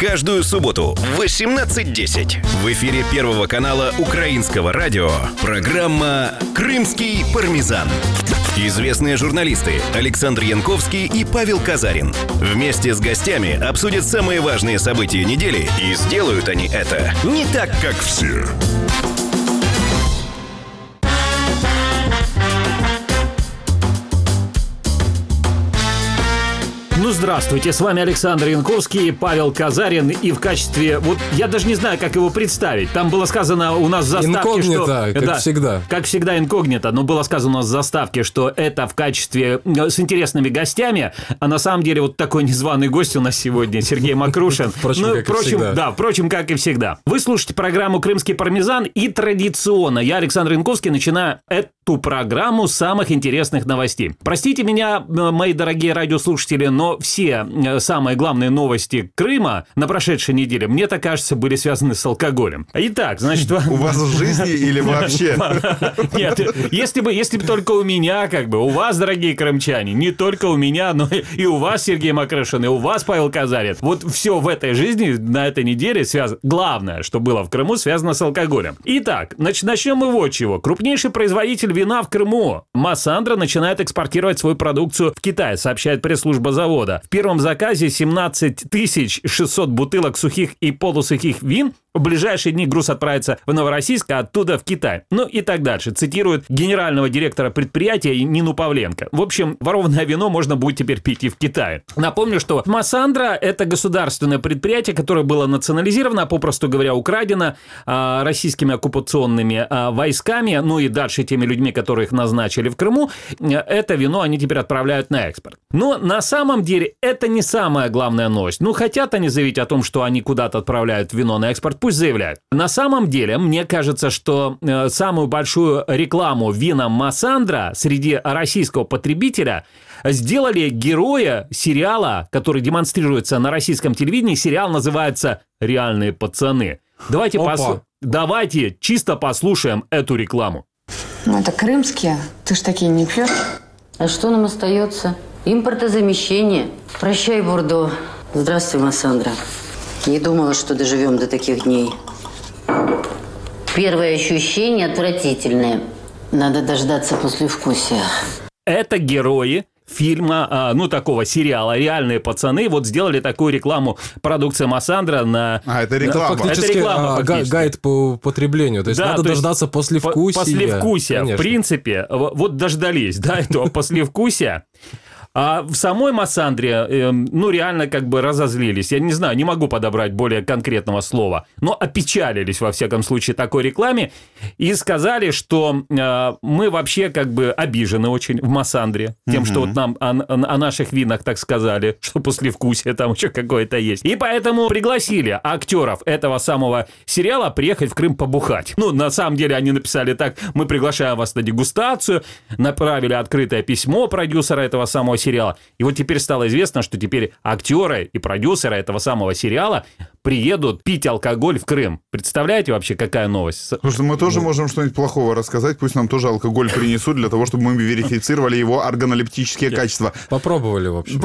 Каждую субботу в 18:10 в эфире Первого канала Украинского радио программа «Крымский пармезан». Известные журналисты Александр Янковский и Павел Казарин вместе с гостями обсудят самые важные события недели, и сделают они это не так, как все. Здравствуйте, с вами Александр Янковский и Павел Казарин. И в качестве... Вот я даже не знаю, как его представить. Там было сказано у нас в заставке, инкогнито, что... как всегда. Как всегда инкогнито. Но было сказано у нас в заставке, что это в качестве... с интересными гостями. А на самом деле вот такой незваный гость у нас сегодня, Сергей Макрушин. Впрочем, как и всегда. Вы слушаете программу «Крымский пармезан». И традиционно я, Александр Янковский, начинаю эту программу с самых интересных новостей. Простите меня, мои дорогие радиослушатели, но все самые главные новости Крыма на прошедшей неделе, мне так кажется, были связаны с алкоголем. Итак, значит... У вас в жизни или вообще? Нет, если бы только у меня, у вас, дорогие крымчане, не только у меня, но и у вас, Сергей Макрушин, и у вас, Павел Казарин. Вот все в этой жизни на этой неделе связано... Главное, что было в Крыму, связано с алкоголем. Итак, начнем мы вот чего. Крупнейший производитель вина в Крыму, Массандра, начинает экспортировать свою продукцию в Китай, сообщает пресс-служба завода. В первом заказе 17 600 бутылок сухих и полусухих вин. В ближайшие дни груз отправится в Новороссийск, а оттуда в Китай. Ну и так дальше. Цитирует генерального директора предприятия Нину Павленко. В общем, ворованное вино можно будет теперь пить и в Китае. Напомню, что Массандра – это государственное предприятие, которое было национализировано, попросту говоря, украдено российскими оккупационными войсками, ну и дальше теми людьми, которые их назначили в Крыму. Это вино они теперь отправляют на экспорт. Но на самом деле это не самая главная новость. Ну, хотят они заявить о том, что они куда-то отправляют вино на экспорт, пусть заявляют. На самом деле, мне кажется, что самую большую рекламу винам Массандра среди российского потребителя сделали героя сериала, который демонстрируется на российском телевидении. Сериал называется «Реальные пацаны». Давайте чисто послушаем эту рекламу. Ну, это крымские. Ты ж такие не пьешь. А что нам остается? Импортозамещение. Прощай, Бордо. Здравствуй, Массандра. Не думала, что доживем до таких дней. Первое ощущение отвратительное. Надо дождаться послевкусия. Это герои фильма, такого сериала «Реальные пацаны». Вот сделали такую рекламу продукции Массандра на... это реклама. Фактически гайд по потреблению. То есть надо дождаться послевкусия. Послевкусия. В принципе, вот дождались, этого послевкусия. А в самой Массандре, реально разозлились. Я не знаю, не могу подобрать более конкретного слова, но опечалились, во всяком случае, такой рекламе и сказали, что мы вообще обижены очень в Массандре тем, что вот нам о наших винах так сказали, что послевкусие там еще какое-то есть. И поэтому пригласили актеров этого самого сериала приехать в Крым побухать. На самом деле они написали так: мы приглашаем вас на дегустацию, направили открытое письмо продюсера этого самого сериала. И вот теперь стало известно, что теперь актеры и продюсеры этого самого сериала приедут пить алкоголь в Крым. Представляете вообще, какая новость? Слушай, мы тоже можем что-нибудь плохого рассказать. Пусть нам тоже алкоголь принесут для того, чтобы мы верифицировали его органолептические качества. Попробовали, в общем.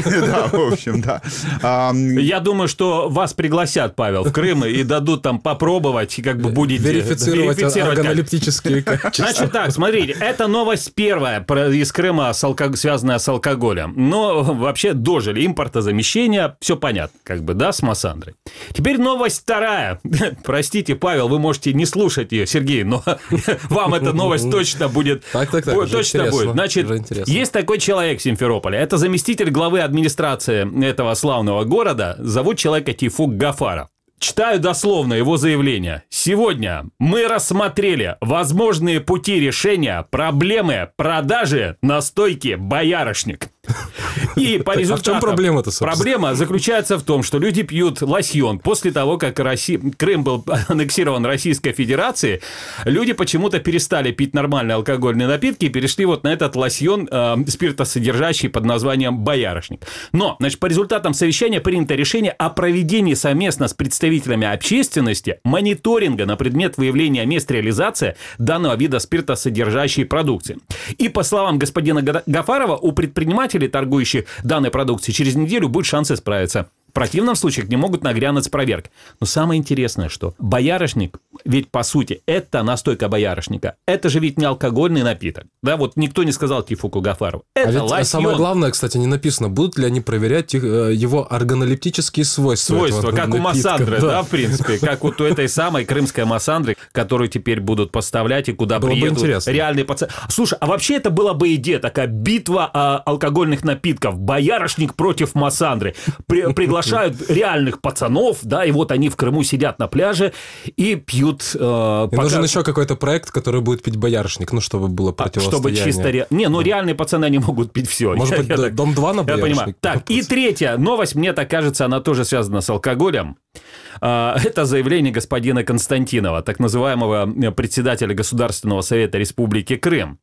Я думаю, что вас пригласят, Павел, в Крым и дадут там попробовать, и будете верифицировать органолептические качества. Значит так, смотрите, это новость первая из Крыма, связанная с алкоголем. Но вообще дожили импортозамещение, все понятно, с Массандрой. Теперь новость вторая. Простите, Павел, вы можете не слушать ее, Сергей, но вам эта новость точно будет. Точно будет. Значит, есть такой человек в Симферополе. Это заместитель главы администрации этого славного города. Зовут человека Тейфук Гафаров. Читаю дословно его заявление. Сегодня мы рассмотрели возможные пути решения проблемы продажи настойки «Боярышник». И по результатам... А в чем проблема-то, собственно? Проблема заключается в том, что люди пьют лосьон. После того, как Крым был аннексирован Российской Федерацией, люди почему-то перестали пить нормальные алкогольные напитки и перешли на этот лосьон спиртосодержащий под названием «Боярышник». Но, по результатам совещания принято решение о проведении совместно с представителями общественности мониторинга на предмет выявления мест реализации данного вида спиртосодержащей продукции. И, по словам господина Гафарова, у предпринимателей, торгующих данной продукцией, через неделю будут шансы справиться. противном случае к ним могут нагрянуть с проверкой. Но самое интересное, что боярышник, ведь по сути это настойка боярышника, это же ведь не алкогольный напиток. Да, вот никто не сказал Тифуку Гафарову. Это лосьон. Самое главное, кстати, не написано, будут ли они проверять его органолептические свойства. Как у Массандры, да, в принципе, как вот у этой самой крымской Массандры, которую теперь будут поставлять и куда было приедут реальные пацаны. Слушай, а вообще это была бы идея, такая битва алкогольных напитков, боярышник против Массандры. Приглашают реальных пацанов, да, и вот они в Крыму сидят на пляже и пьют... Нужен еще какой-то проект, который будет пить боярышник, ну, чтобы было противостояние. Чтобы чисто... Не, ну реальные пацаны, они могут пить все. Может быть, Дом-2 на боярышник? Я понимаю. Так, и третья новость, мне так кажется, она тоже связана с алкоголем. Это заявление господина Константинова, так называемого председателя Государственного совета Республики Крым.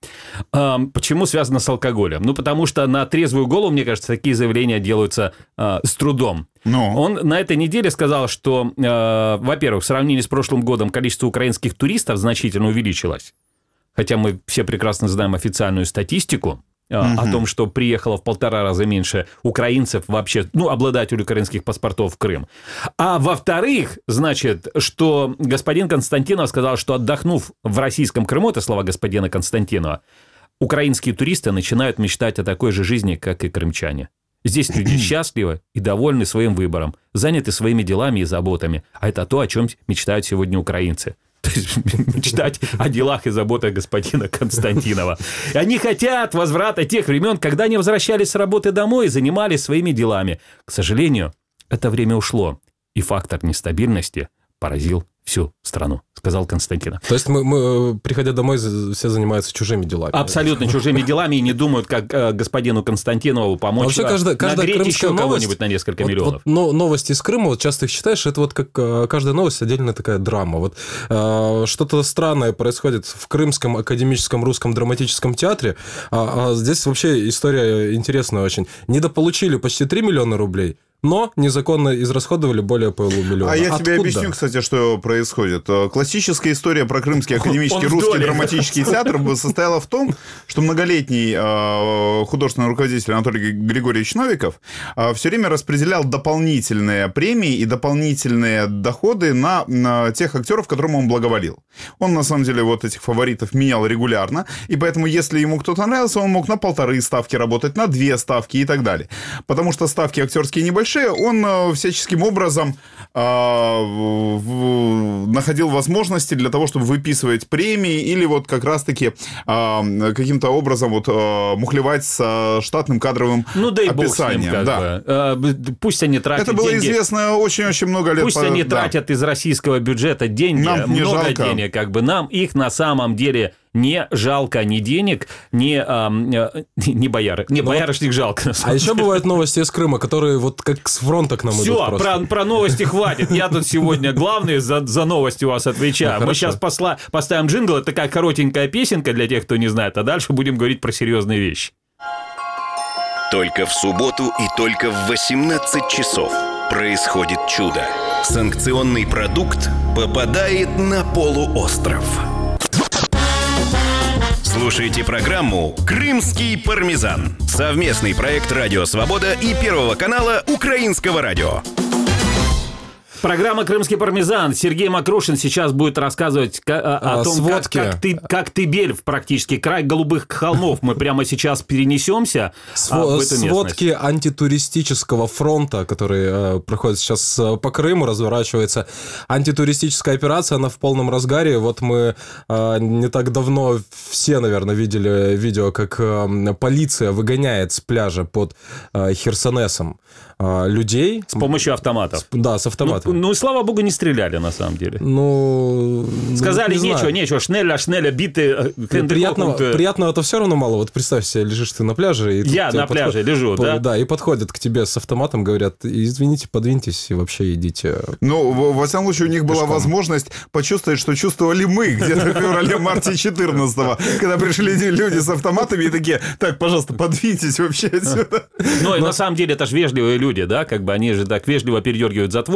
Почему связано с алкоголем? Ну, потому что на трезвую голову, мне кажется, такие заявления делаются с трудом. Он на этой неделе сказал, что, во-первых, в сравнении с прошлым годом количество украинских туристов значительно увеличилось. Хотя мы все прекрасно знаем официальную статистику о том, что приехало в 1,5 раза меньше украинцев вообще, ну, обладателей украинских паспортов в Крым. А во-вторых, значит, что господин Константинов сказал, что отдохнув в российском Крыму, это слова господина Константинова, украинские туристы начинают мечтать о такой же жизни, как и крымчане. Здесь люди счастливы и довольны своим выбором, заняты своими делами и заботами. А это то, о чем мечтают сегодня украинцы. То есть мечтать о делах и заботах господина Константинова. И они хотят возврата тех времен, когда они возвращались с работы домой и занимались своими делами. К сожалению, это время ушло, и фактор нестабильности поразил всю страну, сказал Константинов. То есть мы, приходя домой, все занимаются чужими делами. Абсолютно чужими делами и не думают, как господину Константинову помочь нагреть еще кого-нибудь на несколько миллионов. Вот новости из Крыма, вот часто их читаешь, это вот как каждая новость отдельная такая драма. Вот что-то странное происходит в Крымском академическом русском драматическом театре, а здесь вообще история интересная очень. Недополучили почти 3 миллиона рублей, но незаконно израсходовали более полумиллиона. А я тебе объясню, кстати, что происходит. Классическая история про Крымский академический русский драматический театр состояла в том, что многолетний художественный руководитель Анатолий Григорьевич Новиков все время распределял дополнительные премии и дополнительные доходы на тех актеров, которым он благоволил. Он, на самом деле, вот этих фаворитов менял регулярно, и поэтому, если ему кто-то нравился, он мог на 1,5 ставки работать, на 2 ставки и так далее. Потому что ставки актерские небольшие, он всяческим образом находил возможности для того, чтобы выписывать премии или вот как раз-таки каким-то образом вот мухлевать с штатным кадровым описанием. Да. Пусть они тратят деньги. Это было деньги. Известно очень-очень много лет. Пусть они тратят из российского бюджета деньги, нам не много жалко. денег, как бы нам их на самом деле не жалко ни денег, ни бояры. Не, боярышник жалко. А еще бывают новости из Крыма, которые вот как с фронта к нам идут. Все, про новости хватит. Я тут сегодня главный за новости у вас отвечаю. Мы сейчас поставим джингл. Это такая коротенькая песенка для тех, кто не знает. А дальше будем говорить про серьезные вещи. Только в субботу и только в 18 часов происходит чудо. Санкционный продукт попадает на полуостров. Слушайте программу «Крымский пармезан». Совместный проект «Радио Свобода» и Первого канала Украинского радио. Программа «Крымский пармезан». Сергей Макрушин сейчас будет рассказывать о том, как Тыбель, практически край голубых холмов. Мы прямо сейчас перенесемся в эту местность. Сводки антитуристического фронта, который проходит сейчас по Крыму, разворачивается. Антитуристическая операция, она в полном разгаре. Вот мы не так давно все, наверное, видели видео, как полиция выгоняет с пляжа под Херсонесом людей. С помощью автоматов. Да, с автоматом. Ну, слава богу, не стреляли, на самом деле. Сказали, нечего, шнеля, биты. Приятного-то все равно мало. Вот представь себе, лежишь ты на пляже. И я на пляже лежу, да? Да, и подходят к тебе с автоматом, говорят, извините, подвиньтесь и вообще идите. Ну, во всяком случае, у них была возможность почувствовать, что чувствовали мы где-то в феврале-марте 14-го, когда пришли люди с автоматами и такие, так, пожалуйста, подвиньтесь вообще отсюда. Ну, и на самом деле, это же вежливые люди, да, как бы они же так вежливо передергивают затворы, говорят,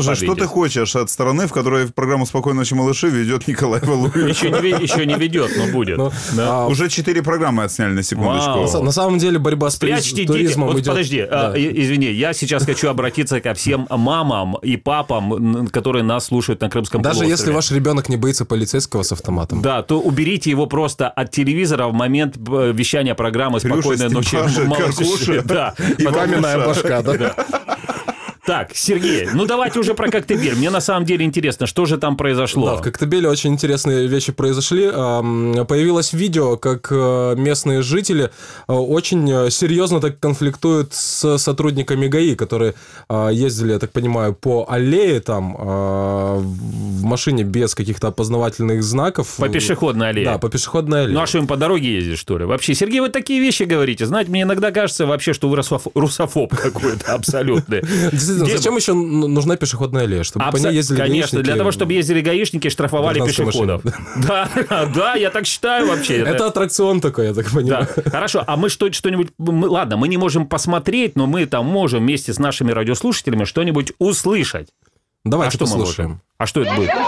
Скажи, что ты хочешь от страны, в которой программу «Спокойной ночи, малыши» ведет Николай Валуев? Еще не ведет, но будет. Уже 4 программы отсняли, на секундочку. На самом деле борьба с туризмом идет... Подожди, извини, я сейчас хочу обратиться ко всем мамам и папам, которые нас слушают на Крымском полуострове. Даже если ваш ребенок не боится полицейского с автоматом. Да, то уберите его просто от телевизора в момент вещания программы «Спокойной ночи, малыши». Да. И маминая башка, да? Так, Сергей, ну давайте уже про Коктебель. Мне на самом деле интересно, что же там произошло. Да, в Коктебеле очень интересные вещи произошли. Появилось видео, как местные жители очень серьезно так конфликтуют с сотрудниками ГАИ, которые ездили, я так понимаю, по аллее там в машине без каких-то опознавательных знаков. По пешеходной аллее. Да, по пешеходной аллее. Ну а что им по дороге ездить, что ли? Вообще, Сергей, вы такие вещи говорите. Знаете, мне иногда кажется вообще, что вы русофоб какой-то абсолютный. Зачем еще нужна пешеходная аллея? Чтобы по ней ездили гаишники? Конечно, для того, чтобы ездили гаишники, штрафовали пешеходов. Да, я так считаю вообще. Это аттракцион такой, я так понимаю. Хорошо, а мы что-нибудь... Ладно, мы не можем посмотреть, но мы там можем вместе с нашими радиослушателями что-нибудь услышать. Давайте послушаем. А что это будет?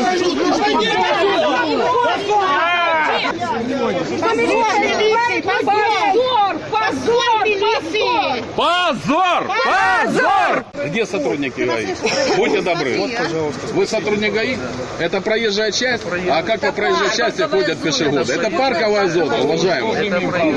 Позор! Позор! Где сотрудники ГАИ? Будьте добры. Вот, пожалуйста. Вы сотрудник ГАИ? Это проезжая часть? А как по проезжей части ходят пешеходы? Это парковая зона, уважаемые.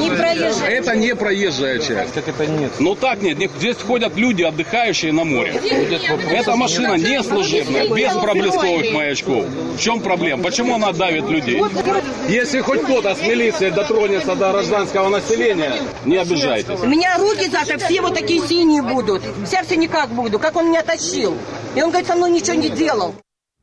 Это не проезжая часть. Как это нет? Ну так нет. Здесь ходят люди, отдыхающие на море. Эта машина не служебная, без проблесковых маячков. В чем проблема? Почему она давит людей? Если хоть кто-то с милицией дотронется до гражданского населения, не обижайтесь. У меня руки завтра все вот такие синие будут. В сердце никак буду, как он меня тащил. И он говорит, со мной ничего не делал.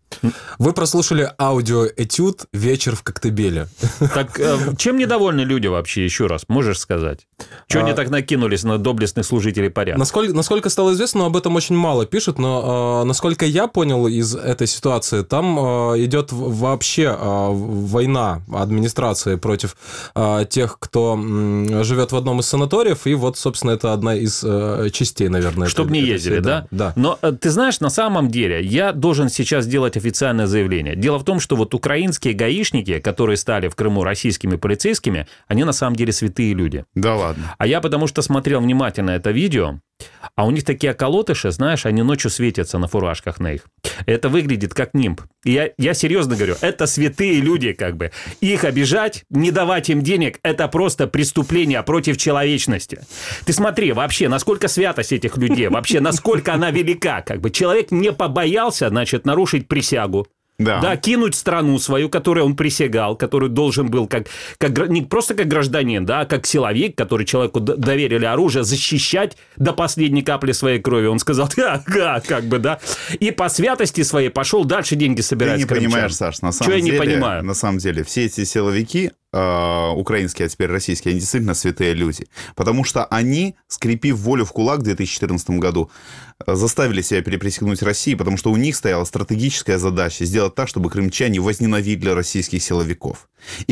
Вы прослушали аудиоэтюд «Вечер в Коктебеле». Так чем недовольны люди вообще, еще раз, можешь сказать? Чего они так накинулись на доблестных служителей порядка? Насколько стало известно, об этом очень мало пишут, но насколько я понял из этой ситуации, там идет вообще война администрации против тех, кто живет в одном из санаториев, и вот, собственно, это одна из частей, наверное. Чтобы не ездили, да? Да. Но ты знаешь, на самом деле, я должен сейчас сделать официальное заявление. Дело в том, что вот украинские гаишники, которые стали в Крыму российскими полицейскими, они на самом деле святые люди. Да ладно. А я потому что смотрел внимательно это видео, а у них такие околотыши, знаешь, они ночью светятся на фуражках на их. Это выглядит как нимб. И я серьезно говорю, это святые люди как бы. Их обижать, не давать им денег, это просто преступление против человечности. Ты смотри, вообще, насколько святость этих людей, вообще, насколько она велика. Как бы человек не побоялся, значит, нарушить присягу. Да, кинуть страну свою, которой он присягал, который должен был не просто как гражданин, да, а как силовик, который человеку доверили оружие, защищать до последней капли своей крови. Он сказал, как бы, да. И по святости своей пошел дальше деньги собирать. Ты не понимаешь, Саш, на самом деле, все эти силовики, украинские, а теперь российские, они действительно святые люди. Потому что они, скрепив волю в кулак в 2014 году, заставили себя переприсягнуть России, потому что у них стояла стратегическая задача сделать так, чтобы крымчане возненавидели российских силовиков.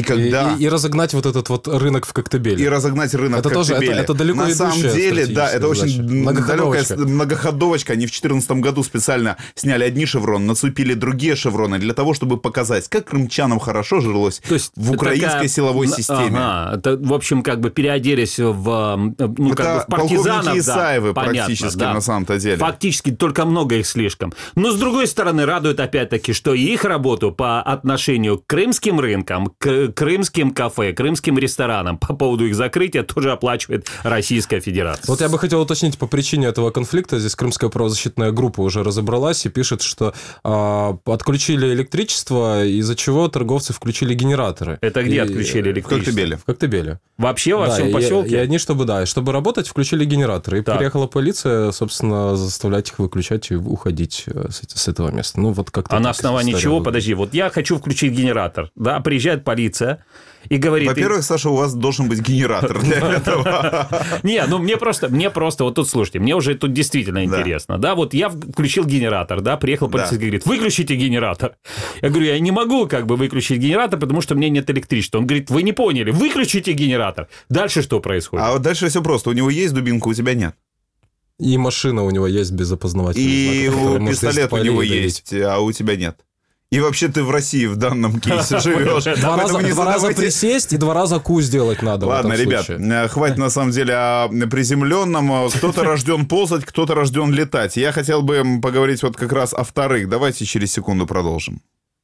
И разогнать вот этот вот рынок в Коктебеле. И разогнать рынок в Коктебеле. Это далеко идущая на самом деле, да, это очень далекая многоходовочка. Они в 2014 году специально сняли одни шевроны, нацепили другие шевроны для того, чтобы показать, как крымчанам хорошо жилось в украинской силовой системе. Это, в общем, как бы переоделись в партизанов. Полковники Исаевы практически, на самом-то деле. Фактически, только много их слишком. Но, с другой стороны, радует опять-таки, что их работу по отношению к крымским рынкам, к крымским кафе, крымским ресторанам по поводу их закрытия тоже оплачивает Российская Федерация. Вот я бы хотел уточнить по причине этого конфликта. Здесь Крымская правозащитная группа уже разобралась и пишет, что отключили электричество, из-за чего торговцы включили генераторы. Это где отключили электричество? В Коктебеле. Вообще во всем поселке? И они, чтобы работать, включили генераторы. И приехала полиция, собственно, заставлять их выключать и уходить с этого места. Ну, вот как-то. А на основании чего? Подожди, вот я хочу включить генератор, да, приезжает полиция и говорит... Во-первых, Саша, у вас должен быть генератор для этого. Не, ну мне просто, вот тут, слушайте, мне уже тут действительно интересно, да, вот я включил генератор, да, приехал полицейский, говорит, выключите генератор. Я говорю, я не могу как бы выключить генератор, потому что у меня нет электричества. Он говорит, вы не поняли, выключите генератор. Дальше что происходит? А вот дальше все просто, у него есть дубинка, у тебя нет. И машина у него есть без опознавательных знаков. И пистолет у него есть, а у тебя нет. И вообще ты в России в данном кейсе живешь. Два раза присесть и 2 раза ку сделать надо. Ладно, ребят, хватит на самом деле о приземленном. Кто-то рожден ползать, кто-то рожден летать. Я хотел бы поговорить вот как раз о вторых. Давайте через секунду продолжим.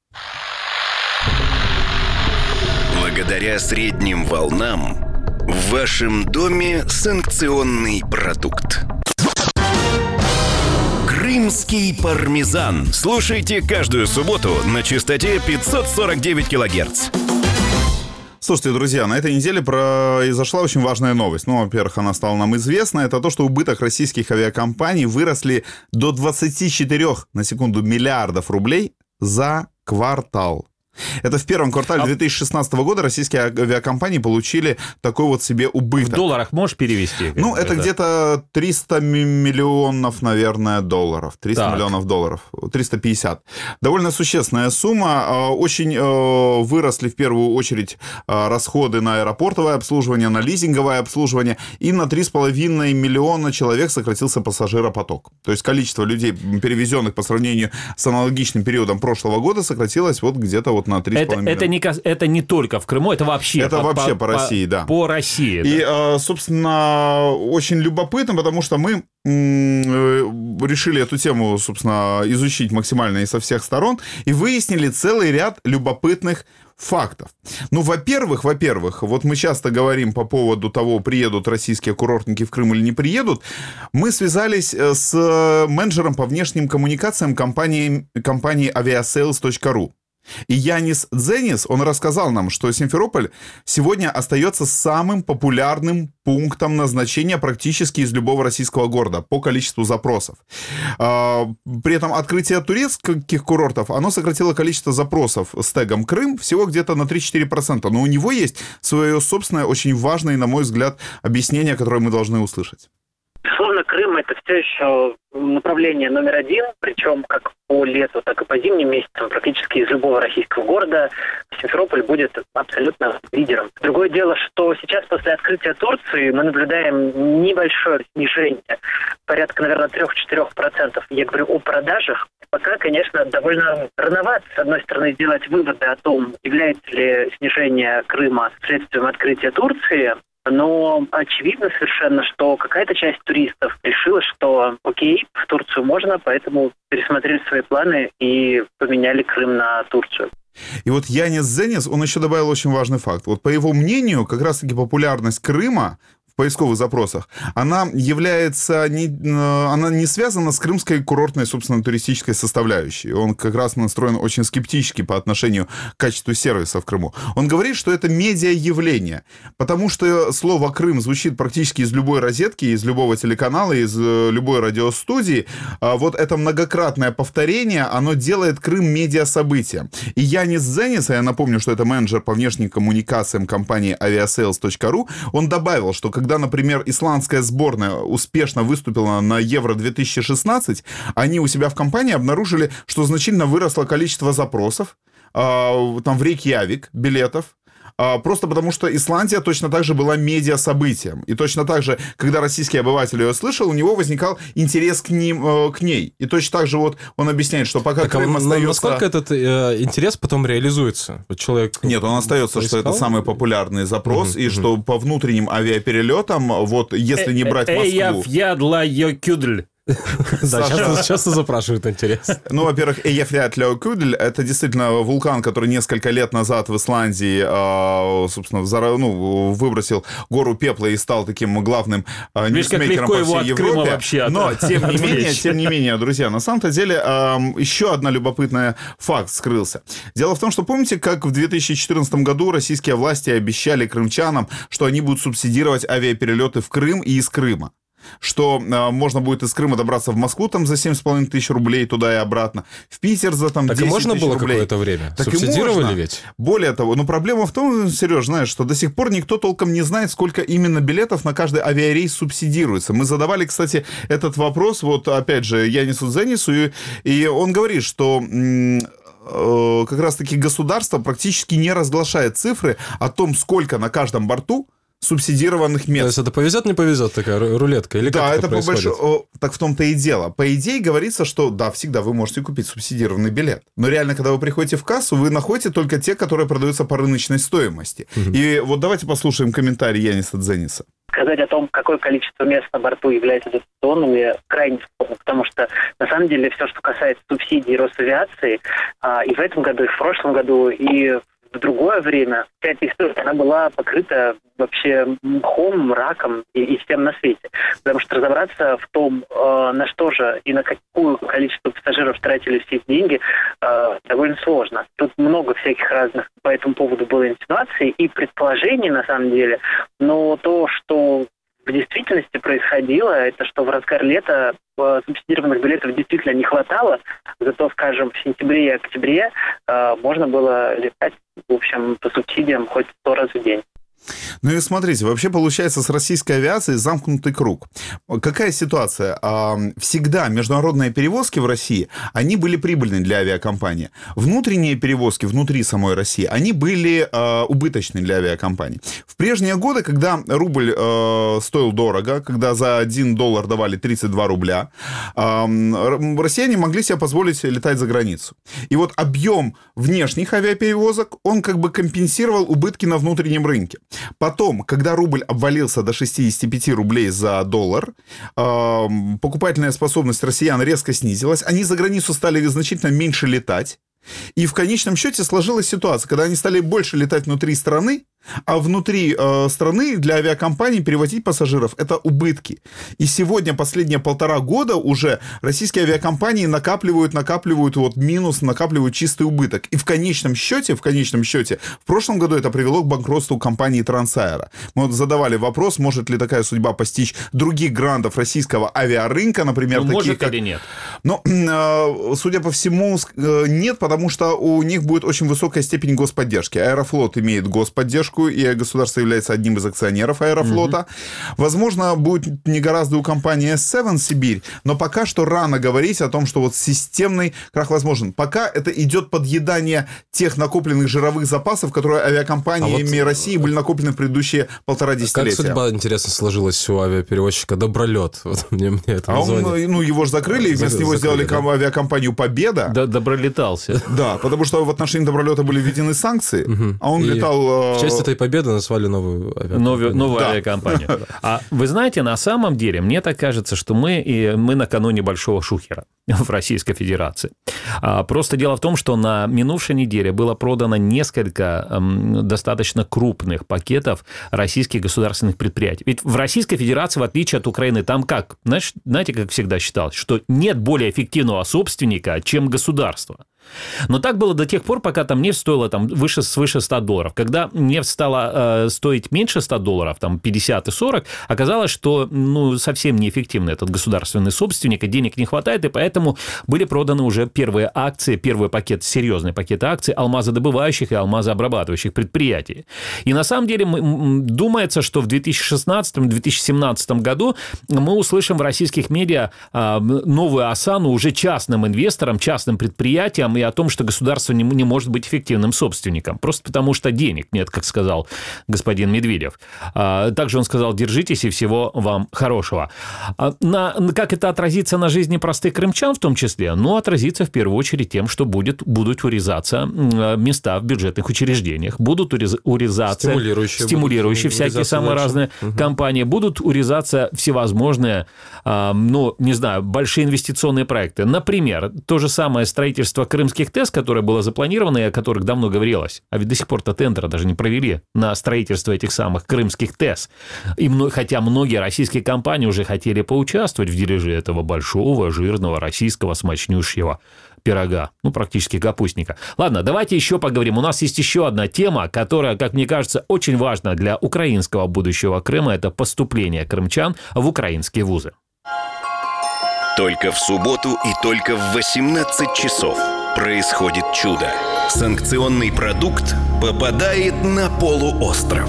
Благодаря средним волнам в вашем доме санкционный продукт. Крымский пармезан. Слушайте каждую субботу на частоте 549 килогерц. Слушайте, друзья, на этой неделе произошла очень важная новость. Ну, во-первых, она стала нам известна. Это то, что убыток российских авиакомпаний выросли до 24, на секунду, миллиардов рублей за квартал. Это в первом квартале 2016 года российские авиакомпании получили такой вот себе убыток. В долларах можешь перевести? Ну, это где-то 300 миллионов, наверное, долларов. 300 миллионов долларов. 350. Довольно существенная сумма. Очень выросли в первую очередь расходы на аэропортовое обслуживание, на лизинговое обслуживание. И на 3,5 миллиона человек сократился пассажиропоток. То есть количество людей, перевезенных по сравнению с аналогичным периодом прошлого года, сократилось вот где-то вот на 3,5 миллиона. Это не только в Крыму, это вообще... Это вообще по России, да. По России, да. И, собственно, очень любопытно, потому что мы решили эту тему, собственно, изучить максимально и со всех сторон, и выяснили целый ряд любопытных фактов. Ну, во-первых, вот мы часто говорим по поводу того, приедут российские курортники в Крым или не приедут. Мы связались с менеджером по внешним коммуникациям компании aviasales.ru. И Янис Дзенис, он рассказал нам, что Симферополь сегодня остается самым популярным пунктом назначения практически из любого российского города по количеству запросов. При этом открытие турецких курортов, оно сократило количество запросов с тегом «Крым» всего где-то на 3-4%. Но у него есть свое собственное, очень важное, на мой взгляд, объяснение, которое мы должны услышать. Безусловно, Крым – это все еще направление номер 1, причем как по лету, так и по зимним месяцам практически из любого российского города Симферополь будет абсолютно лидером. Другое дело, что сейчас после открытия Турции мы наблюдаем небольшое снижение, порядка, наверное, 3-4%. Я говорю о продажах. Пока, конечно, довольно рановато, с одной стороны, сделать выводы о том, является ли снижение Крыма следствием открытия Турции. Но очевидно совершенно, что какая-то часть туристов решила, что окей, в Турцию можно, поэтому пересмотрели свои планы и поменяли Крым на Турцию. И вот Янис Дзенис, он еще добавил очень важный факт. Вот по его мнению, как раз-таки популярность Крыма в поисковых запросах, она не связана с крымской курортной, собственно, туристической составляющей. Он как раз настроен очень скептически по отношению к качеству сервиса в Крыму. Он говорит, что это медиа-явление, потому что слово «Крым» звучит практически из любой розетки, из любого телеканала, из любой радиостудии. Вот это многократное повторение, оно делает Крым медиа-событием. И Янис Дзенис, я напомню, что это менеджер по внешним коммуникациям компании aviasales.ru, он добавил, что когда, например, исландская сборная успешно выступила на Евро-2016, они у себя в компании обнаружили, что значительно выросло количество запросов там в Рейкьявик билетов, просто потому что Исландия точно так же была медиа-событием. И точно так же, когда российский обыватель ее слышал, у него возникал интерес к ней. И точно так же вот он объясняет, что пока Крым остается... Насколько этот интерес потом реализуется? Человек... Нет, он остается, что это самый популярный запрос, и что по внутренним авиаперелетам, вот если не брать Москву... Да, часто запрашивают интерес. Ну, во-первых, Эйяфлятлёкудль — это действительно вулкан, который несколько лет назад в Исландии, собственно, выбросил гору пепла и стал таким главным ньюсмейкером по всей Европе. Но, тем не менее, друзья, на самом-то деле еще одна любопытная факт скрылся. Дело в том, что помните, как в 2014 году российские власти обещали крымчанам, что они будут субсидировать авиаперелеты в Крым и из Крыма? Что можно будет из Крыма добраться в Москву там за 7,5 тысяч рублей туда и обратно, в Питер за там 10 тысяч рублей. Так и можно было какое-то время? Так субсидировали ведь? Более того, но проблема в том, Сереж, знаешь, что до сих пор никто толком не знает, сколько именно билетов на каждый авиарейс субсидируется. Мы задавали, кстати, этот вопрос, вот опять же, Янису Дзенису, и он говорит, что... как раз-таки государство практически не разглашает цифры о том, сколько на каждом борту субсидированных мест. То есть это повезет, не повезет, такая рулетка? Или да, как это происходит? Так в том-то и дело. По идее говорится, что да, всегда вы можете купить субсидированный билет. Но реально, когда вы приходите в кассу, вы находите только те, которые продаются по рыночной стоимости. И вот давайте послушаем комментарий Яниса Дзениса. Сказать о том, какое количество мест на борту является дотационными, крайне сложно, потому что, на самом деле, все, что касается субсидий Росавиации, и в этом году, и в прошлом году, и в другое время, вся эта история, она была покрыта вообще мхом, мраком и всем на свете. Потому что разобраться в том, на что же и на какое количество пассажиров тратили все эти деньги, довольно сложно. Тут много всяких разных по этому поводу было инсинуаций и предположений, на самом деле. Но то, что в действительности происходило, это что в разгар лета субсидированных билетов действительно не хватало, зато, скажем, в сентябре и октябре можно было летать, в общем, по субсидиям хоть 100 раз в день. Ну и смотрите, вообще получается с российской авиацией замкнутый круг. Какая ситуация? Всегда международные перевозки в России, они были прибыльны для авиакомпании. Внутренние перевозки внутри самой России, они были убыточны для авиакомпаний. В прежние годы, когда рубль стоил дорого, когда за $1 давали 32 рубля, россияне могли себе позволить летать за границу. И вот объем внешних авиаперевозок, он как бы компенсировал убытки на внутреннем рынке. Потом, когда рубль обвалился до 65 рублей за доллар, покупательная способность россиян резко снизилась, они за границу стали значительно меньше летать, и в конечном счете сложилась ситуация, когда они стали больше летать внутри страны, а внутри страны для авиакомпаний перевозить пассажиров – это убытки. И сегодня, последние 1,5 года уже российские авиакомпании накапливают вот минус, накапливают чистый убыток. И в конечном счете, в прошлом году это привело к банкротству компании Трансаэро. Мы вот задавали вопрос, может ли такая судьба постичь других грандов российского авиарынка, например, такие может как... или нет? Но, судя по всему, нет, потому что у них будет очень высокая степень господдержки. Аэрофлот имеет господдержку, и государство является одним из акционеров Аэрофлота. Возможно, будет не гораздо у компании S7 Сибирь, но пока что рано говорить о том, что вот системный крах возможен. Пока это идет подъедание тех накопленных жировых запасов, которые авиакомпаниями России были накоплены в предыдущие 1,5 десятилетия. Как судьба, интересно, сложилась у авиаперевозчика Добролет? Вот мне это название. Его же закрыли, и вместо него сделали авиакомпанию «Победа». Добролетался. Да, потому что в отношении Добролета были введены санкции, а он летал... В честь этой победы назвали новую авиакомпанию. Новую авиакомпанию. А вы знаете, на самом деле, мне так кажется, что мы накануне большого шухера в Российской Федерации. Просто дело в том, что на минувшей неделе было продано несколько достаточно крупных пакетов российских государственных предприятий. Ведь в Российской Федерации, в отличие от Украины, там как? Знаете, как всегда считалось, что нет более эффективного собственника, чем государство. Но так было до тех пор, пока там нефть стоила свыше $100. Когда нефть стала стоить меньше $100, там 50 и 40, оказалось, что совсем неэффективный этот государственный собственник, и денег не хватает, и поэтому были проданы уже первые акции, первый пакет, серьезный пакет акций алмазодобывающих и алмазообрабатывающих предприятий. И на самом деле думается, что в 2016-2017 году мы услышим в российских медиа новую осану уже частным инвесторам, частным предприятиям, и о том, что государство не может быть эффективным собственником, просто потому что денег нет, как сказал господин Медведев. Также он сказал: держитесь и всего вам хорошего. Как это отразится на жизни простых крымчан в том числе? Отразится в первую очередь тем, что будут урезаться места в бюджетных учреждениях, будут урезаться стимулирующие всякие самые разные компании, будут урезаться всевозможные, большие инвестиционные проекты. Например, то же самое строительство крымских ТЭС, которое было запланировано и о которых давно говорилось. А ведь до сих пор-то тендера даже не провели на строительство этих самых крымских ТЭС. Хотя многие российские компании уже хотели поучаствовать в дележе этого большого, жирного, российского смачнющего пирога. Практически капустника. Ладно, давайте еще поговорим. У нас есть еще одна тема, которая, как мне кажется, очень важна для украинского будущего Крыма. Это поступление крымчан в украинские вузы. Только в субботу и только в 18 часов происходит чудо. Санкционный продукт попадает на полуостров.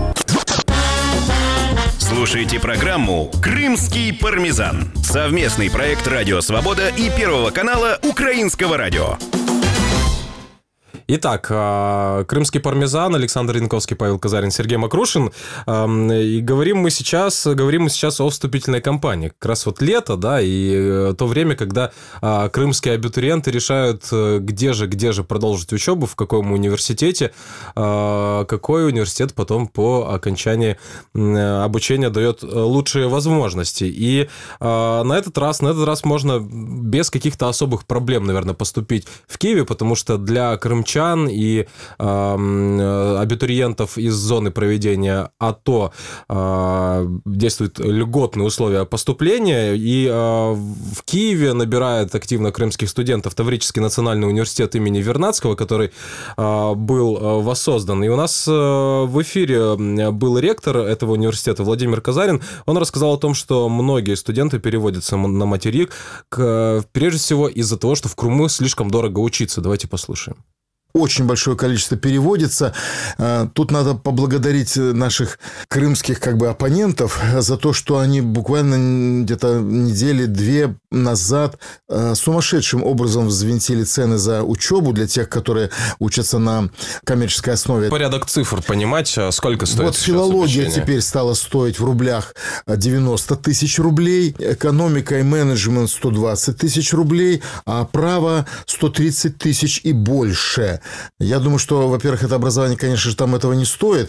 Слушайте программу «Крымский пармезан». Совместный проект «Радио Свобода» и Первого канала Украинского радио. Итак, крымский пармезан, Александр Янковский, Павел Казарин, Сергей Макрушин. И говорим мы сейчас о вступительной кампании. Как раз вот лето, да, и то время, когда крымские абитуриенты решают, где же продолжить учебу, в каком университете, какой университет потом по окончании обучения дает лучшие возможности. И на этот раз можно без каких-то особых проблем, наверное, поступить в Киеве, потому что для крымчан и абитуриентов из зоны проведения АТО действуют льготные условия поступления, и в Киеве набирает активно крымских студентов Таврический национальный университет имени Вернадского, который был воссоздан. И у нас в эфире был ректор этого университета Владимир Казарин. Он рассказал о том, что многие студенты переводятся на материк, прежде всего из-за того, что в Крыму слишком дорого учиться. Давайте послушаем. Очень большое количество переводится. Тут надо поблагодарить наших крымских оппонентов за то, что они буквально где-то недели-две назад сумасшедшим образом взвинтили цены за учебу для тех, которые учатся на коммерческой основе. Порядок цифр понимать, сколько стоит. Вот филология теперь стала стоить в рублях 90 тысяч рублей, экономика и менеджмент 120 тысяч рублей, а право 130 тысяч и больше. Я думаю, что, во-первых, это образование, конечно же, там этого не стоит.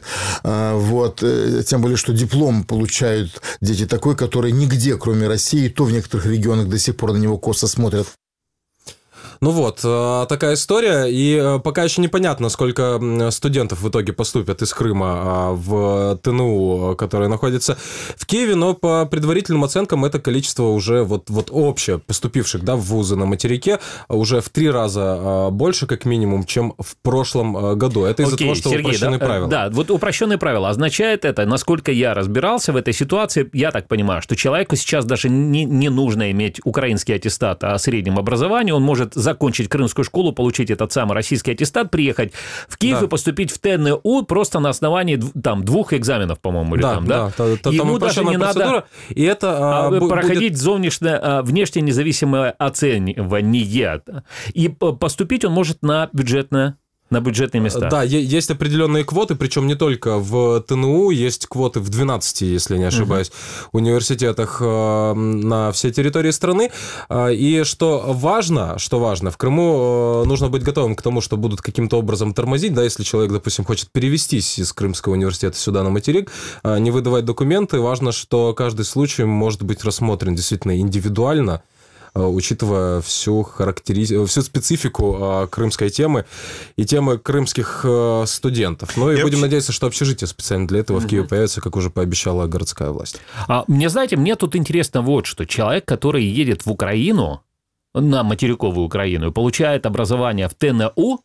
Тем более, что диплом получают дети такой, который нигде, кроме России, то в некоторых регионах до сих пор на него косо смотрят. Ну вот, такая история, и пока еще непонятно, сколько студентов в итоге поступят из Крыма в ТНУ, которое находится в Киеве, но по предварительным оценкам это количество уже вот общее поступивших, да, в вузы на материке уже в 3 раза больше, как минимум, чем в прошлом году. Это из-за того, что Сергей, упрощенные правила. Да, вот упрощенные правила. Означает это, насколько я разбирался в этой ситуации, я так понимаю, что человеку сейчас даже не нужно иметь украинский аттестат о среднем образовании, он может закончить крымскую школу, получить этот самый российский аттестат, приехать в Киев и поступить в ТНУ просто на основании 2 экзаменов, по-моему, или Ему даже не надо и это, проходить внешне независимое оценивание. И поступить он может на бюджетные места. Да, есть определенные квоты, причем не только в ТНУ, есть квоты в 12, если не ошибаюсь, университетах на всей территории страны. И что важно, в Крыму нужно быть готовым к тому, что будут каким-то образом тормозить, да, если человек, допустим, хочет перевестись из Крымского университета сюда на материк, не выдавать документы. Важно, что каждый случай может быть рассмотрен действительно индивидуально, учитывая всю специфику крымской темы и темы крымских студентов. Ну и будем надеяться, что общежитие специально для этого в Киеве появится, как уже пообещала городская власть. Мне тут интересно вот что. Человек, который едет в Украину, на материковую Украину, и получает образование в ТНУ, у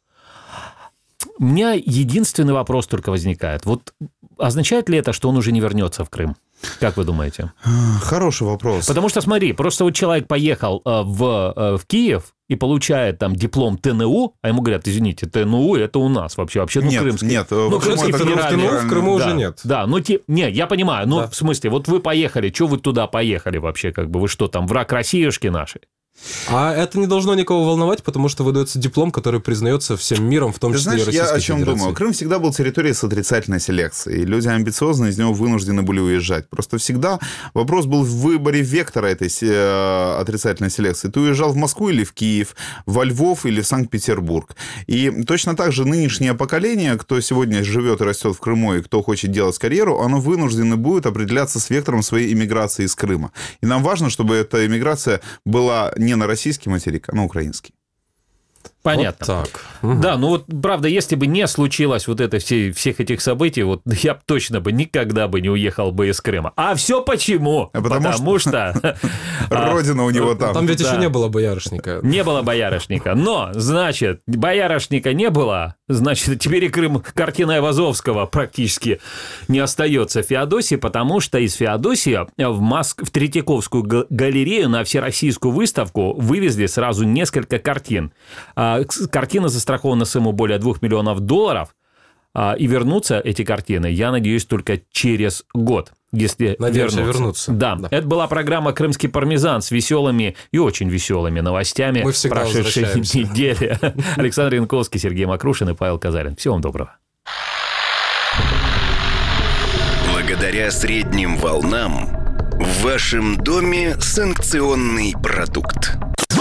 меня единственный вопрос только возникает. Вот означает ли это, что он уже не вернется в Крым? Как вы думаете? Хороший вопрос. Потому что, смотри, просто вот человек поехал в Киев и получает там диплом ТНУ, а ему говорят, извините, ТНУ это у нас вообще крымский. Нет, крымский федеральный. В Крыму уже нет. Да, я понимаю, в смысле, вот вы поехали, что вы туда поехали вообще, вы что там, враг Россиюшки нашей? А это не должно никого волновать, потому что выдается диплом, который признается всем миром, в том числе и Российской Федерации. Я о чем думаю? Крым всегда был территорией с отрицательной селекцией, и люди амбициозные из него вынуждены были уезжать. Просто всегда вопрос был в выборе вектора этой отрицательной селекции. Ты уезжал в Москву или в Киев, во Львов или в Санкт-Петербург. И точно так же нынешнее поколение, кто сегодня живет и растет в Крыму, и кто хочет делать карьеру, оно вынуждено будет определяться с вектором своей иммиграции из Крыма. И нам важно, чтобы эта иммиграция была не на российский материк, а на украинский. Понятно. Вот так. Да, правда, если бы не случилось всех этих событий, я бы точно никогда бы не уехал бы из Крыма. А все почему? Потому что... Родина у него там. Там ведь еще не было боярышника. Не было боярышника. Но, значит, боярышника не было, значит, теперь и Крым, картина Айвазовского практически не остается в Феодосии, потому что из Феодосии в Третьяковскую галерею на всероссийскую выставку вывезли сразу несколько картин. Картина застрахована сумму более $2 миллионов, и вернутся эти картины, я надеюсь, только через год. если надеемся вернуться. Да. Это была программа «Крымский пармезан» с веселыми и очень веселыми новостями прошедшей недели. Александр Янковский, Сергей Макрушин и Павел Казарин. Всего вам доброго. Благодаря средним волнам в вашем доме санкционный продукт.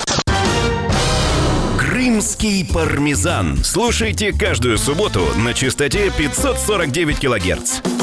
Крымский пармезан. Слушайте каждую субботу на частоте 549 килогерц.